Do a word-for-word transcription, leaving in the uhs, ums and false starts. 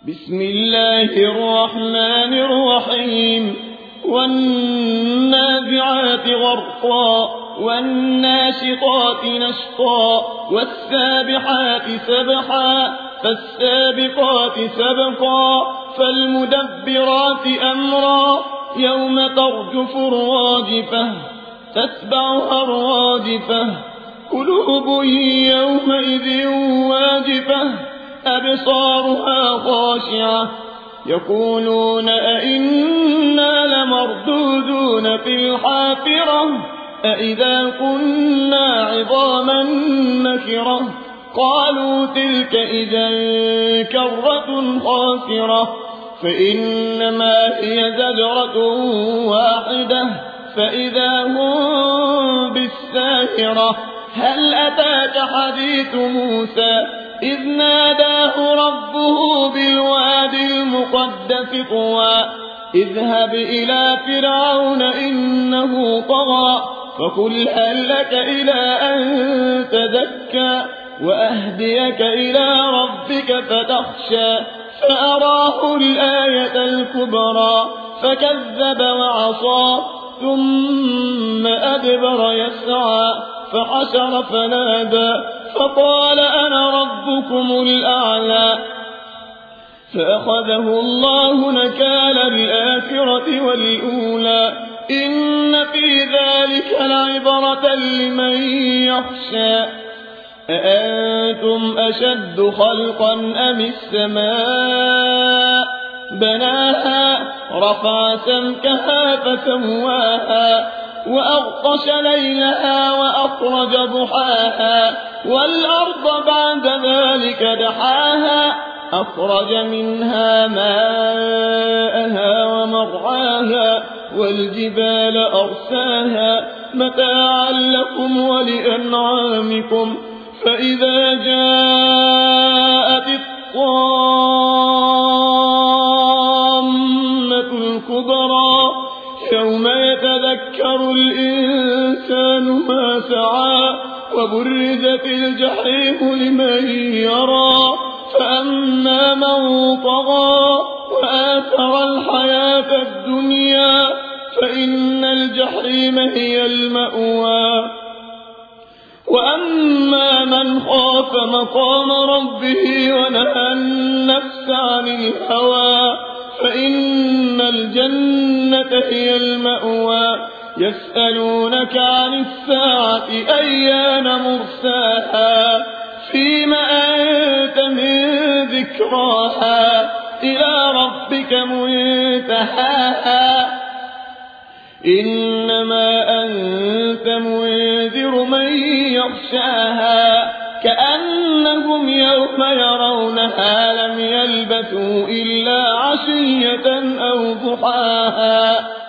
بسم الله الرحمن الرحيم والنازعات غرقا والناشطات نشطا والسابحات سبحا فالسابقات سبقا فالمدبرات أمرا يوم ترجف الراجفة تتبعها الراجفة قلوب يومئذ واجفة أبصارها خاشعة يقولون أئنا لمردودون في الحافرة أئذا كنا عظاما نخرة قالوا تلك إذا كرة خاسرة فإنما هي زجرة واحدة فإذا هم بالساهرة هل أتاك حديث موسى إذ ناداه ربه بالوادي المقدس طوى اذهب إلى فرعون إنه طغى فقل هل لك إلى أن تزكى وأهديك إلى ربك فتخشى فأراه الآية الكبرى فكذب وعصى ثم أدبر يسعى فحشر فنادى فقال أنا ربكم الأعلى فأخذه الله نكال الآخرة والأولى إن في ذلك لعبرة لمن يخشى أأنتم أشد خلقا أم السماء بناها رفع سمكها فسواها وأغطش ليلها وأخرج ضحاها والأرض بعد ذلك دحاها أخرج منها ماءها ومرعاها والجبال أرساها متاعا لكم ولأنعامكم فإذا جاءت الطامة الكبرى يوم يتذكر الإنسان ما سعى وبرزت الجحيم لمن يرى فأما من طغى وآثر الحياة الدنيا فإن الجحيم هي المأوى وأما من خاف مقام ربه ونهى النفس عن الهوى فإن الجنة هي المأوى يسألونك عن الساعة أيان مرساها فيم أنت من ذكراها إلى ربك منتهاها إنما أنت منذر من يخشاها كأنهم يوم يرونها لم يلبثوا إلا عشية أو ضحاها